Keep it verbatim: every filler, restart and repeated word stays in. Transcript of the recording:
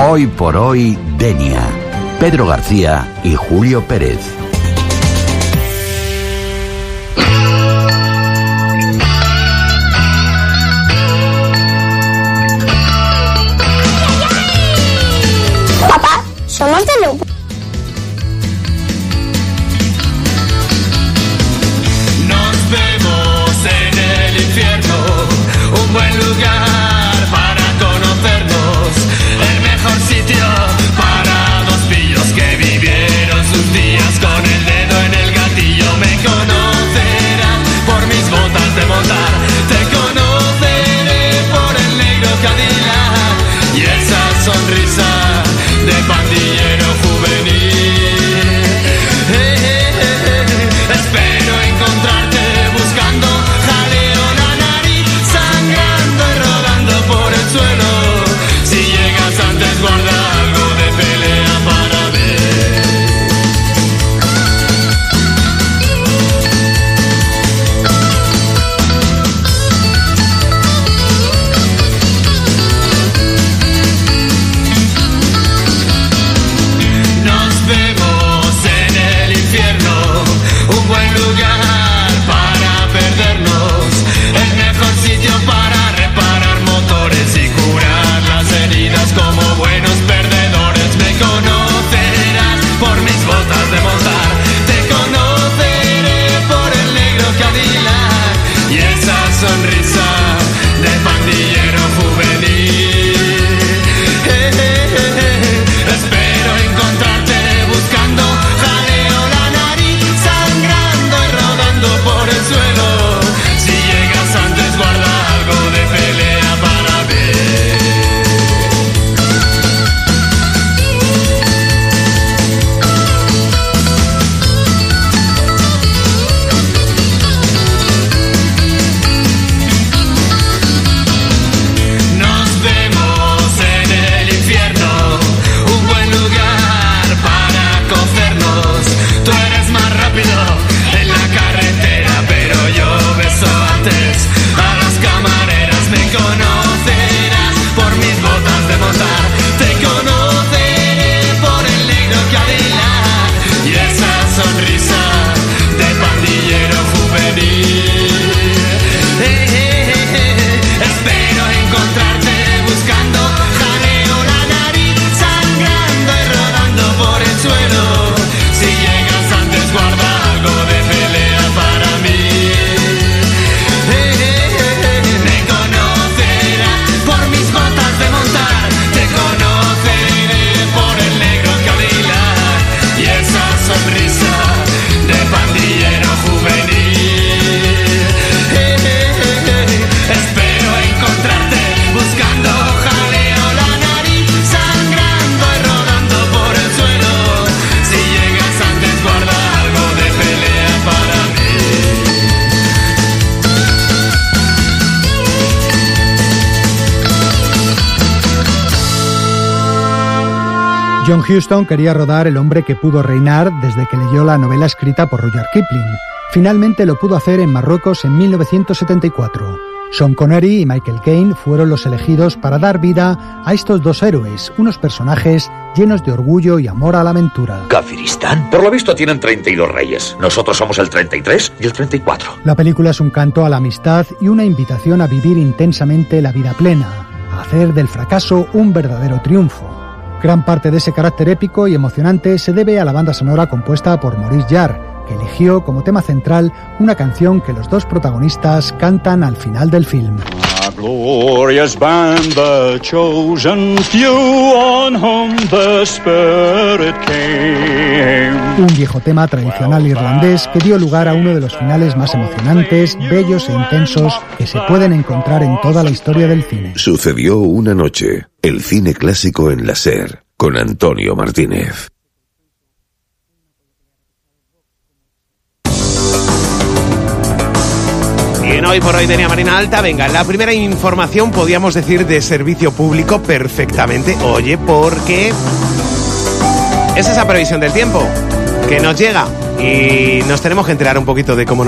Hoy por hoy, Denia. Pedro García y Julio Pérez. Papá, somos de Lugo. Nos vemos en el infierno, un buen lugar para conocernos, el mejor sitio para dos pillos que vivieron sus días con el dedo en el gatillo. Me conocerás por mis botas de montar, te conoceré por el negro Cadillac y esa sonrisa de pandillero juvenil. Eh, eh, eh, espero encontrarte buscando jaleo, la nariz sangrando y rodando por el suelo. Si llegas antes guarda algo de pelea para ver. Nos vemos en el infierno, un buen lugar para perdernos, el mejor sitio para reparar motores y curar las heridas como buenos perdedores. Me conocerás por mis botas de montar, te conoceré por el negro Cadillac y esa sonrisa de pandillero juvenil. Eh, eh, eh, eh, espero encontrarte buscando jaleo, la nariz sangrando y rodando por el suelo. Si llegas antes guarda algo de pelea para ver. Nos vemos en el infierno, un buen lugar para cocernos. Tú eres más rápido en la carretera, pero yo beso antes a las camareras. Me conocerás por mis botas de montar, te conoceré por el negro Cadillac y esa sonrisa de pandillero juvenil. Eh, eh, eh, eh, espero encontrarte buscando jaleo, la nariz sangrando y rodando por el suelo. Si llegas antes guarda algo de pelea para mí. Eh, eh, eh, eh, me conocerás por mis botas de montar, te conoceré por el negro Cadillac y esa sonrisa de pandillero juvenil. Eh, eh, eh, eh, espero encontrarte buscando jaleo, la nariz sangrando y rodando por el suelo. Si llegas antes guarda algo de pelea para mí. John Huston quería rodar El hombre que pudo reinar desde que leyó la novela escrita por Rudyard Kipling. Finalmente lo pudo hacer en Marruecos en mil novecientos setenta y cuatro. Sean Connery y Michael Caine fueron los elegidos para dar vida a estos dos héroes, unos personajes llenos de orgullo y amor a la aventura. ¿Kafiristán? Por lo visto tienen treinta y dos reyes. Nosotros somos el treinta y tres y el treinta y cuatro. La película es un canto a la amistad y una invitación a vivir intensamente la vida plena, a hacer del fracaso un verdadero triunfo. Gran parte de ese carácter épico y emocionante se debe a la banda sonora compuesta por Maurice Jarre, que eligió como tema central una canción que los dos protagonistas cantan al final del film. A glorious band, the chosen few on whom the Spirit came. Un viejo tema tradicional irlandés que dio lugar a uno de los finales más emocionantes, bellos e intensos que se pueden encontrar en toda la historia del cine. Sucedió una noche, el cine clásico en la SER, con Antonio Martínez. Bien, hoy por hoy tenía Marina Alta. Venga, la primera información podíamos decir de servicio público perfectamente. Oye, porque es esa previsión del tiempo que nos llega y nos tenemos que enterar un poquito de cómo